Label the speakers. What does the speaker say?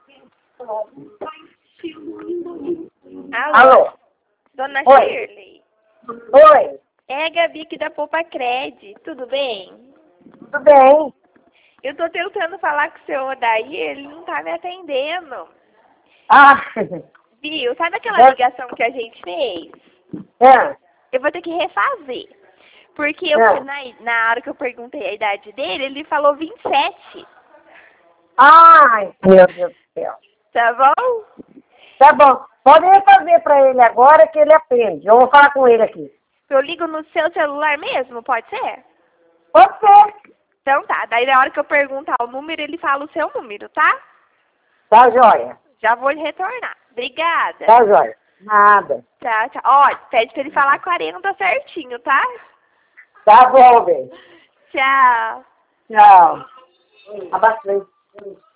Speaker 1: Alô?
Speaker 2: Dona
Speaker 1: Oi.
Speaker 2: Shirley?
Speaker 1: Oi,
Speaker 2: É a Gabi aqui da Poupa Cred, tudo bem?
Speaker 1: tudo bem?
Speaker 2: Eu tô tentando falar com o seu Odair, ele não tá me atendendo.
Speaker 1: Ah,
Speaker 2: Viu? Sabe aquela
Speaker 1: é,
Speaker 2: ligação que a gente fez?
Speaker 1: é,
Speaker 2: Eu vou ter que refazer. Porque eu fui na hora que eu perguntei a idade dele, ele falou 27.
Speaker 1: ai, meu Deus do céu.
Speaker 2: Tá bom?
Speaker 1: Tá bom, pode refazer para ele agora que ele aprende. Eu vou falar com ele aqui.
Speaker 2: Eu ligo no seu celular mesmo, pode ser?
Speaker 1: Pode ser.
Speaker 2: Então tá, daí na hora que eu perguntar o número, ele fala o seu número, tá?
Speaker 1: Tá joia,
Speaker 2: Já vou lhe retornar. Obrigada.
Speaker 1: tá joia. Nada.
Speaker 2: Tchau, tchau. Ó, pede pra ele falar 40 certinho, tá?
Speaker 1: Tá bom, bem.
Speaker 2: Tchau.
Speaker 1: Tchau. Abaixo.